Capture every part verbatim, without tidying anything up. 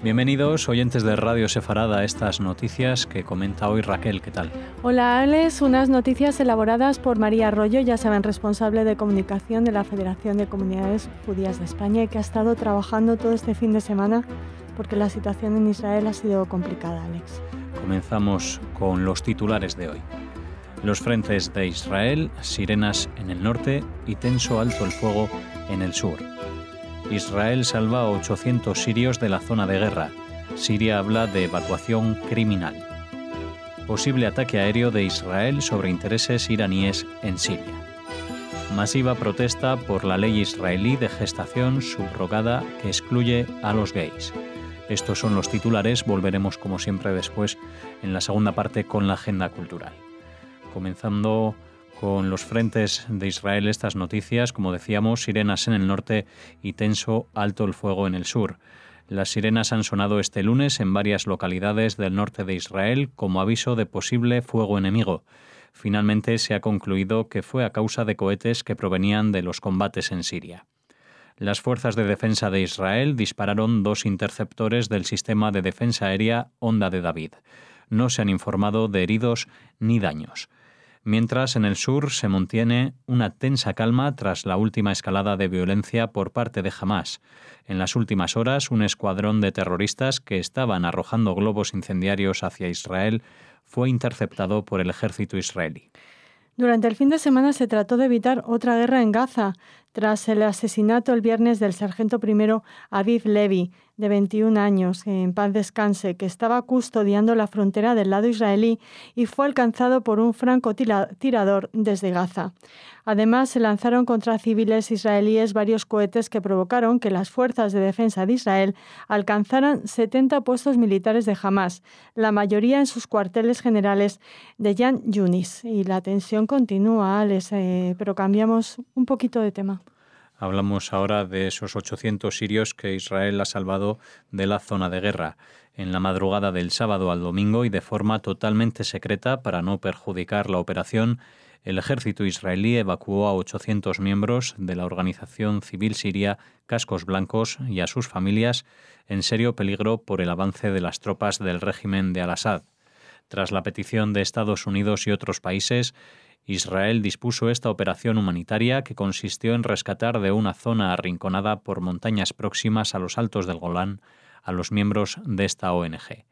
Bienvenidos, oyentes de Radio Sefarada, a estas noticias que comenta hoy Raquel. ¿Qué tal? Hola, Alex. Unas noticias elaboradas por María Arroyo, ya saben, responsable de comunicación de la Federación de Comunidades Judías de España y que ha estado trabajando todo este fin de semana porque la situación en Israel ha sido complicada, Alex. Comenzamos con los titulares de hoy. Los frentes de Israel, sirenas en el norte y tenso alto el fuego en el sur. Israel salva a ochocientos sirios de la zona de guerra. Siria habla de evacuación criminal. Posible ataque aéreo de Israel sobre intereses iraníes en Siria. Masiva protesta por la ley israelí de gestación subrogada que excluye a los gays. Estos son los titulares. Volveremos como siempre después en la segunda parte con la agenda cultural. Comenzando con los frentes de Israel, estas noticias, como decíamos, sirenas en el norte y tenso alto el fuego en el sur. Las sirenas han sonado este lunes en varias localidades del norte de Israel como aviso de posible fuego enemigo. Finalmente se ha concluido que fue a causa de cohetes que provenían de los combates en Siria. Las fuerzas de defensa de Israel dispararon dos interceptores del sistema de defensa aérea Onda de David. No se han informado de heridos ni daños. Mientras, en el sur se mantiene una tensa calma tras la última escalada de violencia por parte de Hamás. En las últimas horas, un escuadrón de terroristas que estaban arrojando globos incendiarios hacia Israel fue interceptado por el ejército israelí. Durante el fin de semana se trató de evitar otra guerra en Gaza, tras el asesinato el viernes del sargento primero Aviv Levi, de veintiún años, en paz descanse, que estaba custodiando la frontera del lado israelí y fue alcanzado por un francotirador desde Gaza. Además, se lanzaron contra civiles israelíes varios cohetes que provocaron que las fuerzas de defensa de Israel alcanzaran setenta puestos militares de Hamás, la mayoría en sus cuarteles generales de Yan Yunis. Y la tensión continúa, Alex, eh, pero cambiamos un poquito de tema. Hablamos ahora de esos ochocientos sirios que Israel ha salvado de la zona de guerra. En la madrugada del sábado al domingo y de forma totalmente secreta para no perjudicar la operación, el ejército israelí evacuó a ochocientos miembros de la organización civil siria Cascos Blancos y a sus familias en serio peligro por el avance de las tropas del régimen de Al-Assad. Tras la petición de Estados Unidos y otros países, Israel dispuso esta operación humanitaria que consistió en rescatar de una zona arrinconada por montañas próximas a los Altos del Golán a los miembros de esta O N G.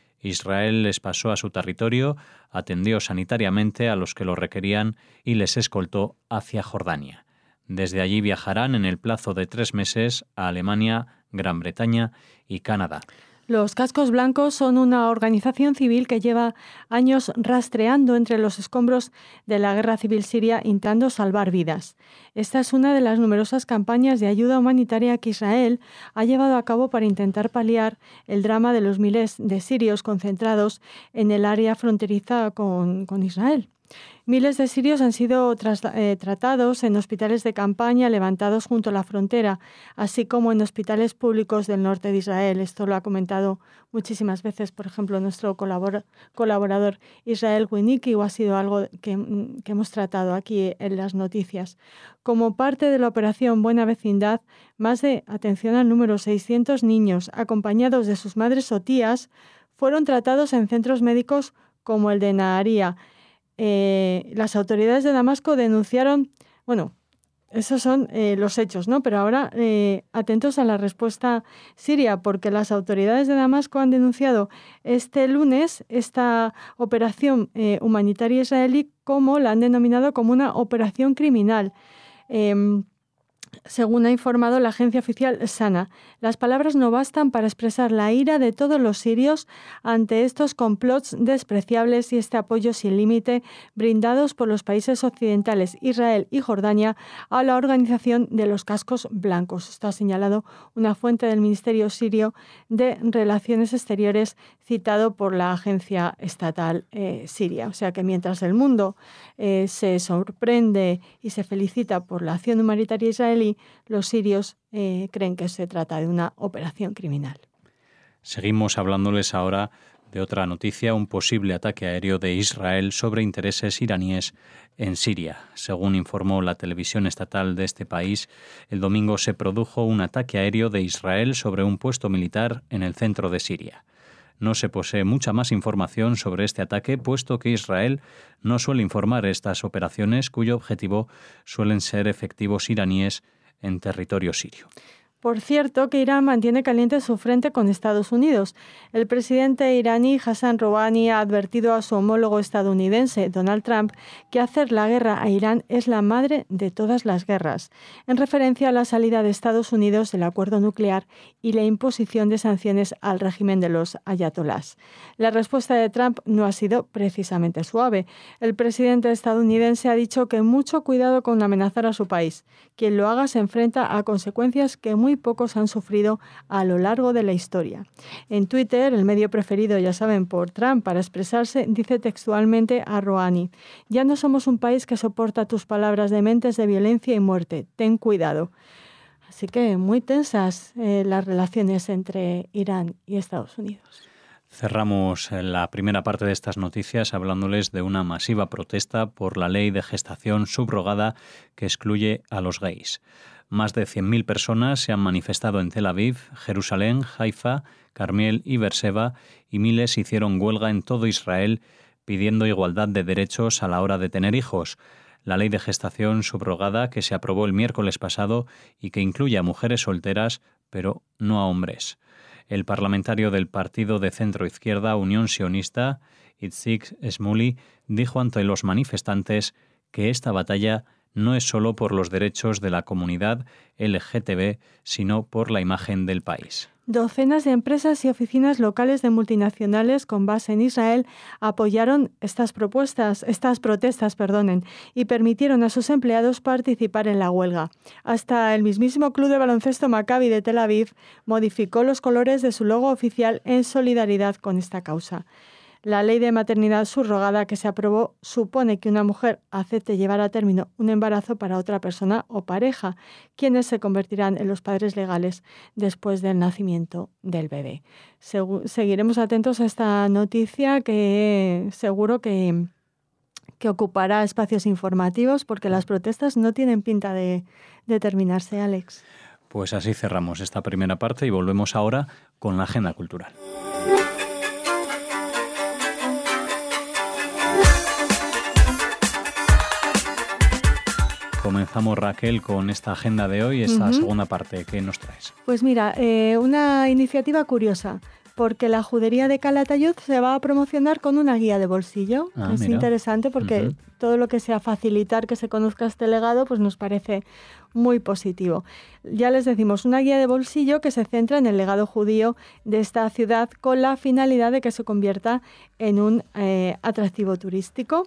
Israel les pasó a su territorio, atendió sanitariamente a los que lo requerían y les escoltó hacia Jordania. Desde allí viajarán en el plazo de tres meses a Alemania, Gran Bretaña y Canadá. Los Cascos Blancos son una organización civil que lleva años rastreando entre los escombros de la guerra civil siria intentando salvar vidas. Esta es una de las numerosas campañas de ayuda humanitaria que Israel ha llevado a cabo para intentar paliar el drama de los miles de sirios concentrados en el área fronteriza con, con Israel. Miles de sirios han sido tras, eh, tratados en hospitales de campaña levantados junto a la frontera, así como en hospitales públicos del norte de Israel. Esto lo ha comentado muchísimas veces, por ejemplo, nuestro colabor- colaborador Israel Winicki, o ha sido algo que, que hemos tratado aquí en las noticias. Como parte de la operación Buena Vecindad, más de, atención al número, seiscientos niños, acompañados de sus madres o tías, fueron tratados en centros médicos como el de Naharía. Eh, las autoridades de Damasco denunciaron, bueno, esos son eh, los hechos, ¿no? Pero ahora eh, atentos a la respuesta siria, porque las autoridades de Damasco han denunciado este lunes esta operación eh, humanitaria israelí, como la han denominado, como una operación criminal. Eh, Según ha informado la agencia oficial SANA, las palabras no bastan para expresar la ira de todos los sirios ante estos complots despreciables y este apoyo sin límite brindados por los países occidentales, Israel y Jordania, a la organización de los Cascos Blancos. Esto ha señalado una fuente del Ministerio Sirio de Relaciones Exteriores citado por la agencia estatal eh, siria. O sea que mientras el mundo eh, se sorprende y se felicita por la acción humanitaria israelí, los sirios eh, creen que se trata de una operación criminal. Seguimos hablándoles ahora de otra noticia, un posible ataque aéreo de Israel sobre intereses iraníes en Siria. Según informó la televisión estatal de este país, el domingo se produjo un ataque aéreo de Israel sobre un puesto militar en el centro de Siria. No se posee mucha más información sobre este ataque, puesto que Israel no suele informar estas operaciones cuyo objetivo suelen ser efectivos iraníes en territorio sirio. Por cierto, que Irán mantiene caliente su frente con Estados Unidos. El presidente iraní Hassan Rouhani ha advertido a su homólogo estadounidense, Donald Trump, que hacer la guerra a Irán es la madre de todas las guerras, en referencia a la salida de Estados Unidos del acuerdo nuclear y la imposición de sanciones al régimen de los ayatolás. La respuesta de Trump no ha sido precisamente suave. El presidente estadounidense ha dicho que mucho cuidado con amenazar a su país. Quien lo haga se enfrenta a consecuencias que muy Muy pocos han sufrido a lo largo de la historia. En Twitter, el medio preferido, ya saben, por Trump para expresarse, dice textualmente a Rouhani: «Ya no somos un país que soporta tus palabras dementes de violencia y muerte. Ten cuidado». Así que muy tensas eh, las relaciones entre Irán y Estados Unidos. Cerramos la primera parte de estas noticias hablándoles de una masiva protesta por la ley de gestación subrogada que excluye a los gays. Más de cien mil personas se han manifestado en Tel Aviv, Jerusalén, Haifa, Carmiel y Beerseba, y miles hicieron huelga en todo Israel pidiendo igualdad de derechos a la hora de tener hijos. La ley de gestación subrogada que se aprobó el miércoles pasado y que incluye a mujeres solteras, pero no a hombres. El parlamentario del partido de centro-izquierda Unión Sionista, Itzik Shmuli, dijo ante los manifestantes que esta batalla no es solo por los derechos de la comunidad L G T B, sino por la imagen del país. Docenas de empresas y oficinas locales de multinacionales con base en Israel apoyaron estas propuestas, estas protestas, perdonen, y permitieron a sus empleados participar en la huelga. Hasta el mismísimo club de baloncesto Maccabi de Tel Aviv modificó los colores de su logo oficial en solidaridad con esta causa. La ley de maternidad subrogada que se aprobó supone que una mujer acepte llevar a término un embarazo para otra persona o pareja, quienes se convertirán en los padres legales después del nacimiento del bebé. Segu- seguiremos atentos a esta noticia que seguro que, que ocupará espacios informativos porque las protestas no tienen pinta de, de terminarse, Alex. Pues así cerramos esta primera parte y volvemos ahora con la agenda cultural. Comenzamos, Raquel, con esta agenda de hoy, esta uh-huh. segunda parte. ¿Qué nos traes? Pues mira, eh, una iniciativa curiosa, porque la judería de Calatayud se va a promocionar con una guía de bolsillo. Ah, es mira. interesante porque uh-huh. todo lo que sea facilitar que se conozca este legado, pues nos parece muy positivo. Ya les decimos, una guía de bolsillo que se centra en el legado judío de esta ciudad con la finalidad de que se convierta en un eh, atractivo turístico.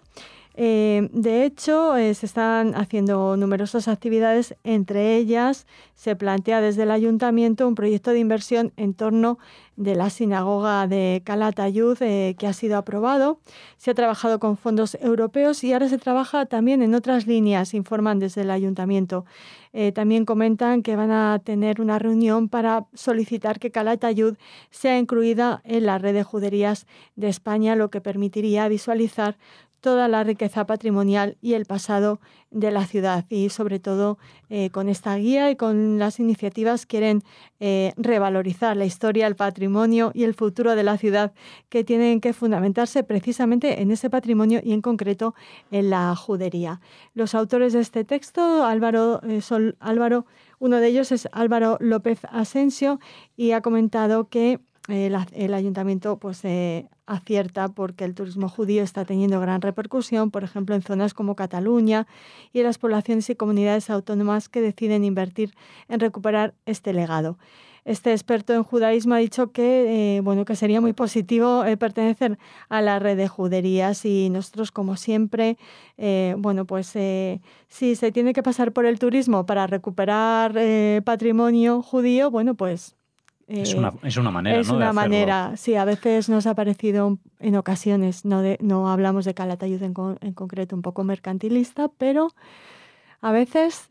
Eh, de hecho, eh, se están haciendo numerosas actividades, entre ellas se plantea desde el ayuntamiento un proyecto de inversión en torno de la sinagoga de Calatayud eh, que ha sido aprobado. Se ha trabajado con fondos europeos y ahora se trabaja también en otras líneas, informan desde el ayuntamiento. Eh, también comentan que van a tener una reunión para solicitar que Calatayud sea incluida en la red de juderías de España, lo que permitiría visualizar toda la riqueza patrimonial y el pasado de la ciudad. Y sobre todo eh, con esta guía y con las iniciativas quieren eh, revalorizar la historia, el patrimonio y el futuro de la ciudad, que tienen que fundamentarse precisamente en ese patrimonio y en concreto en la judería. Los autores de este texto, Álvaro, eh, Sol, Álvaro uno de ellos es Álvaro López Asensio, y ha comentado que El, el ayuntamiento pues eh, acierta porque el turismo judío está teniendo gran repercusión, por ejemplo, en zonas como Cataluña y en las poblaciones y comunidades autónomas que deciden invertir en recuperar este legado. Este experto en judaísmo ha dicho que, eh, bueno, que sería muy positivo eh, pertenecer a la red de juderías, y nosotros, como siempre, eh, bueno, pues eh, si se tiene que pasar por el turismo para recuperar eh, patrimonio judío, bueno, pues Eh, es, una, es una manera, es ¿no? una de manera, sí, a veces nos ha parecido en ocasiones, no, de, no hablamos de Calatayud en, con, en concreto, un poco mercantilista, pero a veces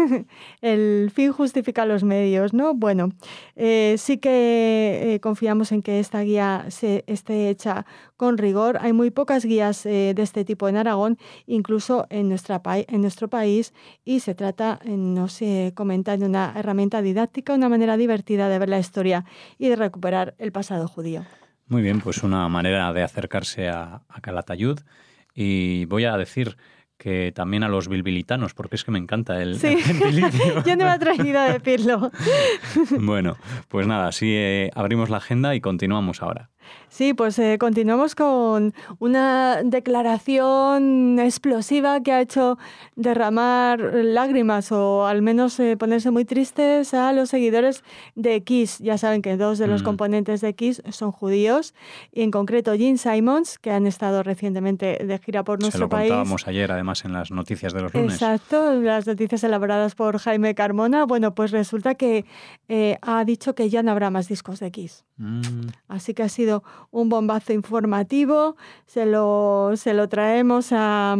el fin justifica los medios, ¿no? Bueno, eh, sí que eh, confiamos en que esta guía se esté hecha con rigor. Hay muy pocas guías eh, de este tipo en Aragón, incluso en, nuestra pa- en nuestro país, y se trata, eh, nos eh, comentan, de una herramienta didáctica, una manera divertida de ver la historia y de recuperar el pasado judío. Muy bien, pues una manera de acercarse a, a Calatayud. Y voy a decir que también a los bilbilitanos, porque es que me encanta el, sí. el gentilicio. Yo no me he atrevido a decirlo. Bueno, pues nada, así eh, abrimos la agenda y continuamos ahora. Sí, pues eh, continuamos con una declaración explosiva que ha hecho derramar lágrimas o al menos eh, ponerse muy tristes a los seguidores de Kiss. Ya saben que dos de los mm. componentes de Kiss son judíos, y en concreto Gene Simmons, que han estado recientemente de gira por nuestro país. Se lo contábamos ayer, además, en las noticias de los lunes. Exacto, las noticias elaboradas por Jaime Carmona. Bueno, pues resulta que eh, ha dicho que ya no habrá más discos de Kiss. Mm. Así que ha sido un bombazo informativo, se lo, se lo traemos a,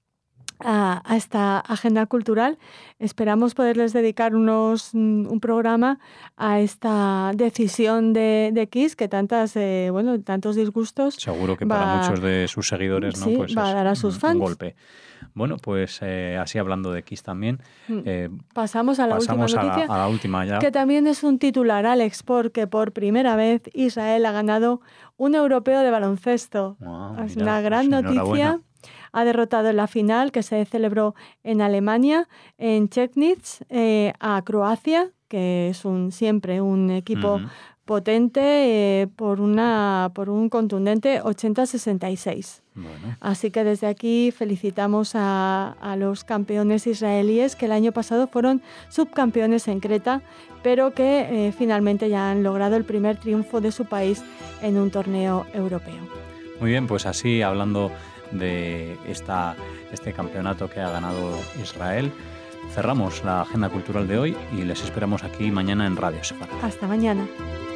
a, a esta agenda cultural. Esperamos poderles dedicar unos, un programa a esta decisión de, de Kiss, que tantas, eh, bueno, tantos disgustos. Seguro que va, para muchos de sus seguidores, ¿no? Sí, pues va a dar a sus un, fans. Un golpe. Bueno, pues eh, así hablando de Kiss también. Eh, pasamos a la pasamos última noticia. A la, a la última ya. Que también es un titular, Alex, porque por primera vez Israel ha ganado un europeo de baloncesto. Wow, es mira, una gran pues noticia. Ha derrotado en la final, que se celebró en Alemania, en Chemnitz, eh, a Croacia, que es un siempre un equipo uh-huh. potente, eh, por, una, por un contundente ochenta a sesenta y seis. Bueno. Así que desde aquí felicitamos a, a los campeones israelíes, que el año pasado fueron subcampeones en Creta, pero que eh, finalmente ya han logrado el primer triunfo de su país en un torneo europeo. Muy bien, pues así hablando de esta, este campeonato que ha ganado Israel, cerramos la agenda cultural de hoy y les esperamos aquí mañana en Radio Sefarad. Hasta mañana.